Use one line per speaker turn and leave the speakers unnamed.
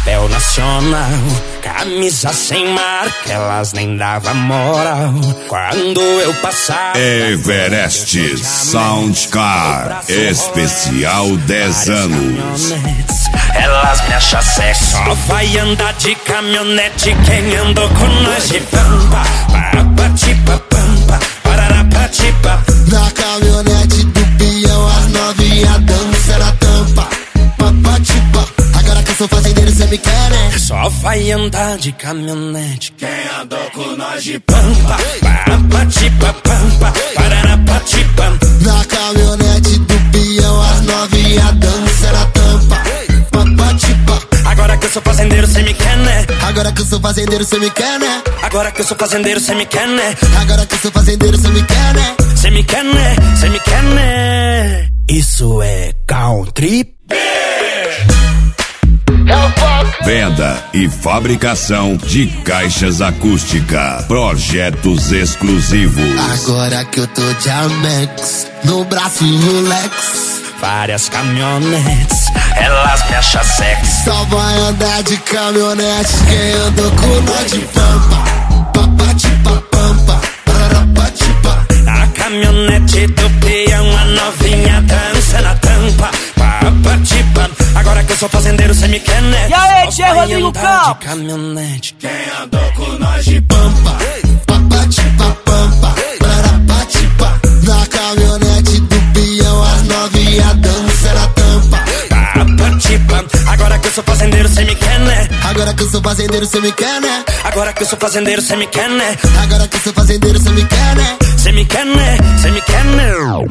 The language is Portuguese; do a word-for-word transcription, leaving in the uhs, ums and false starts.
chapéu nacional, camisa sem marca, elas nem davam moral. Quando eu passava
Everest Soundcar Especial dez anos.
Elas me acham sexy. Só vai andar de caminhonete quem andou com nós de pampa. Papatipa pampa, pararapatipa.
Na caminhonete do peão as novinha dança na tampa. Papatipa. Agora que eu sou fazendeiro cê me quer, né?
Só vai andar de caminhonete quem andou com nós de pampa. Papatipa pampa, pararapatipa.
Na caminhonete do peão as novinha dança na tampa. Papatipa.
Agora que eu sou fazendeiro cê me quer, né?
Agora que eu sou fazendeiro cê me quer, né?
Agora que eu sou fazendeiro cê me quer, né?
Agora que eu sou fazendeiro cê me quer, né?
Cê me quer, né? Cê me quer, né? Isso é country.
Venda e fabricação de caixas acústica. Projetos exclusivos.
Agora que eu tô de Amex, no braço Rolex.
Várias caminhonetes, elas me acham sexy.
Só vai andar de caminhonete quem andou com nós de pampa. Papatipa pampa, pararapatipa.
A caminhonete do peão, a novinha dança na tampa. Papatipa. Agora que eu sou fazendeiro cê me quer, né?
E aí, Tchê Rodrigo Campos?
Caminhonete quem andou com nós de
pampa. Papatipa pampa, pararapatipa. Na caminhonete do peão as novinha dança na tampa.
Papatipa. Agora que eu sou fazendeiro cê me quer, né?
Agora que eu sou fazendeiro cê me quer, né?
Agora que eu sou fazendeiro cê me quer, né?
Agora que eu sou fazendeiro cê me quer, né?
Cê me quer, né? Cê me quer, né?